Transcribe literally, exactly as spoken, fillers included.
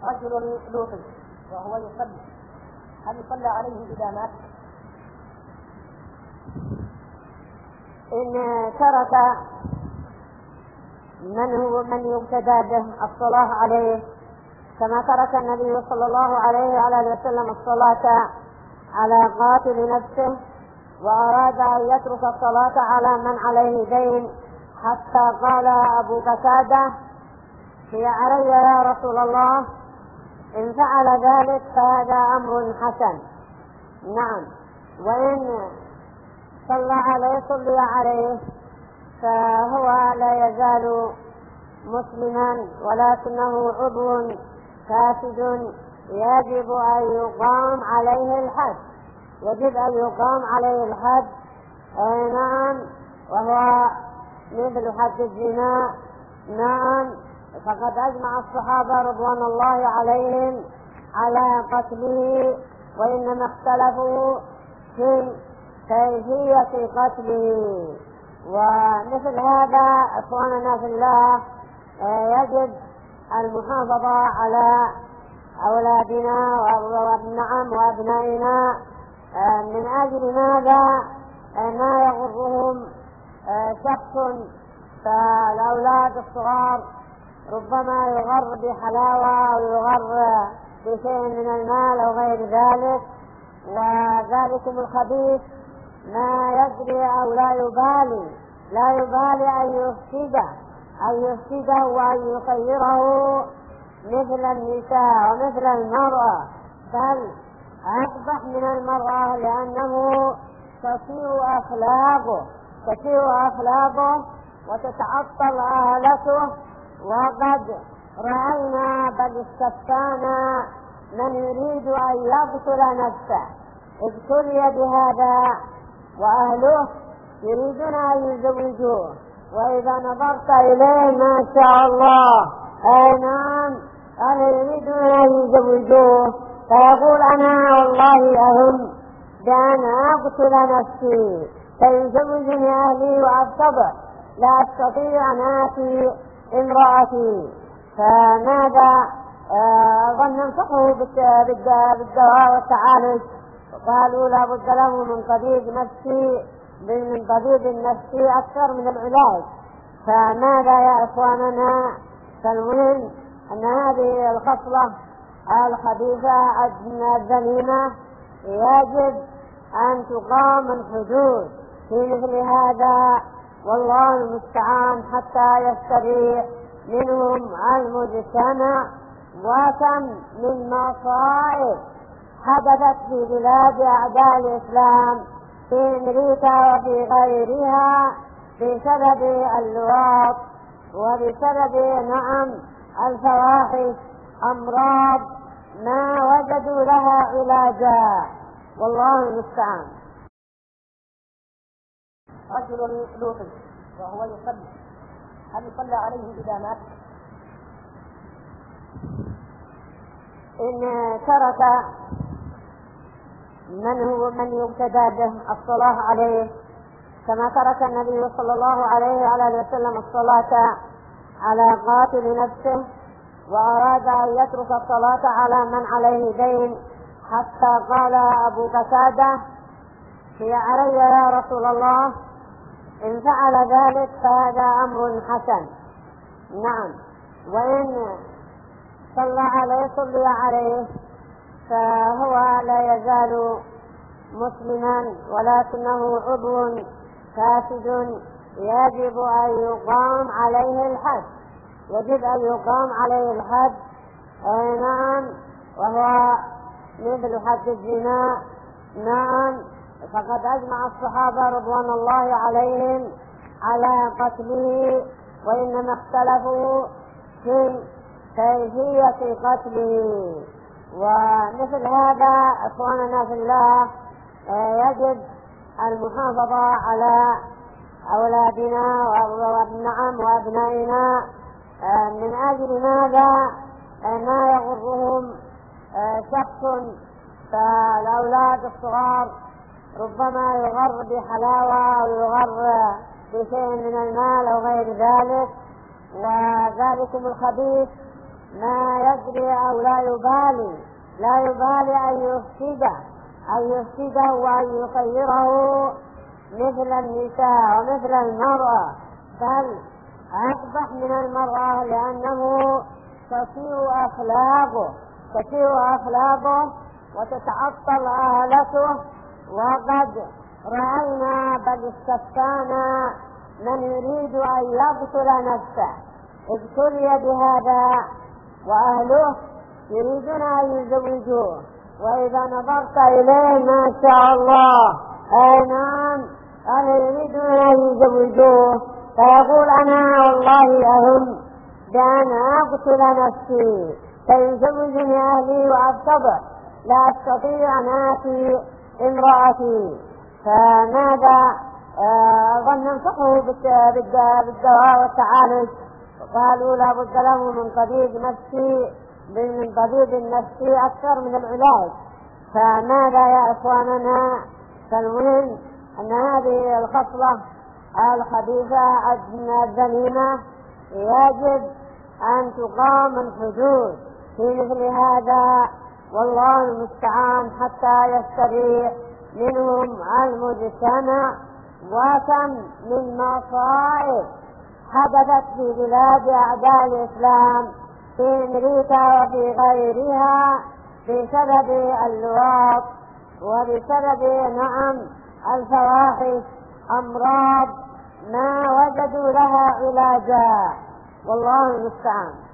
رجل لوطي وهو يصلي، هل يصلى عليه إذا مات؟ إن ترك من هو من يقتدى به الصلاة عليه، كما ترك النبي صلى الله عليه وعلى وسلم الصلاة على قاتل نفسه، وأراد أن يترك الصلاة على من عليه دين، حتى قال أبو قتادة: هي علي يا رسول الله، إن فعل ذلك فهذا أمر حسن. نعم، وإن صلى عليه صلى عليه فهو لا يزال مسلما، ولكنه عضو فاسد يجب أن يقام عليه الحد، يجب أن يقام عليه الحد. أي نعم، وهو مثل حد الزنا. نعم، فقد أجمع الصحابة رضوان الله عليهم على قتله، وإنما اختلفوا في كيفية قتله. ومثل هذا أخواننا في الله يجب المحافظة على أولادنا وابنعم وأبنائنا، من أجل ماذا؟ ما يغرهم شخص، فالأولاد الصغار ربما يغر بحلاوة أو يغر بشيء من المال أو غير ذلك، وذلكم الخبيث ما يدري أو لا يبالي لا يبالي أن يفسده أن يفسده وأن يخيره مثل النساء ومثل المرأة، بل أقبح من المرأة، لأنه تسيء أخلاقه تسيء أخلاقه وتتعطل آلته. وقد رأينا بل استفتانا من يريد أن يقتل نفسه، ابتلي بهذا، وأهله يريدون أن يزوجوه، وإذا نظرت إليه ما شاء الله، أي نعم، أهله يريدون أن يزوجوه، فيقول: أنا والله أهم بأن أقتل نفسي، فيزوجني أهلي وأتبع، لا أستطيع أن آتي امرأتي. فماذا ظن ننصحه بالدواء والتعالج، وقالوا لا بد له من طبيب نفسي من طبيب النفسي أكثر من العلاج. فماذا يا إخواننا؟ فالمهم أن هذه الخصلة الخبيثة الذميمة يجب أن تقام الحدود في مثل هذا، والله المستعان، حتى يستريح منهم المجتمع. وكم من مصائب حدثت في بلاد أعداء الإسلام في أمريكا وفي غيرها بسبب اللواط وبسبب نعم الفواحش، أمراض ما وجدوا لها علاجا، والله المستعان. رجل لوطي وهو يصلي، هل يصلى عليه إذا مات؟ إن ترك من هو من يقتدى به الصلاة عليه، كما ترك النبي صلى الله عليه وعلى وسلم الصلاة على قاتل نفسه، وأراد أن يترك الصلاة على من عليه دين، حتى قال أبو قتادة: هي علي يا رسول الله، إن فعل ذلك فهذا أمر حسن. نعم، وإن صلى عليه صلى عليه فهو لا يزال مسلما، ولكنه عضو فاسد يجب أن يقام عليه الحد، يجب أن يقام عليه الحد. أي نعم، وهو مثل حد الزنا. نعم، فقد أجمع الصحابة رضوان الله عليهم على قتله، وإنما اختلفوا في كيفية قتله. ومثل هذا أخواننا في الله يجب المحافظة على أولادنا وابنعم وأبنائنا، من أجل ماذا؟ ما يغرهم شخص، فالأولاد الصغار ربما يغر بحلاوة أو يغر بشيء من المال أو غير ذلك، وذلكم الخبيث ما يدري أو لا يبالي لا يبالي أن يفسده أن يفسده وأن يخيره مثل النساء ومثل المرأة، بل أقبح من المرأة لأنه تسيء أخلاقه تسيء أخلاقه وتتعطل آلته. وقد رأينا بل استفتانا من يريد أن يقتل نفسه ابتلي بهذا، وأهله يريدون أن يزوجوه، وإذا نظرت إليه ما شاء الله أي نعم أهله يريدون أن يزوجوه، فيقول أنا والله أهم بأن أقتل نفسي فيزوجني أهلي وأتبع، لا أستطيع أن آتي امرأتي. فماذا ظن ننصحه بالدواء والتعالج؟ قالوا لا بد له من طبيب نفسي من طبيب النفسي أكثر من العلاج. فماذا يا إخواننا؟ فالمهم أن هذه الخصلة الخبيثة الذميمة يجب أن تقام الحدود في مثل هذا، والله المستعان، حتى يستريح منهم المجتمع. وكم من مصائب حدثت في بلاد أعداء الإسلام في أمريكا وفي غيرها بسبب اللواط وبسبب نعم الفواحش، أمراض ما وجدوا لها علاجا، والله المستعان.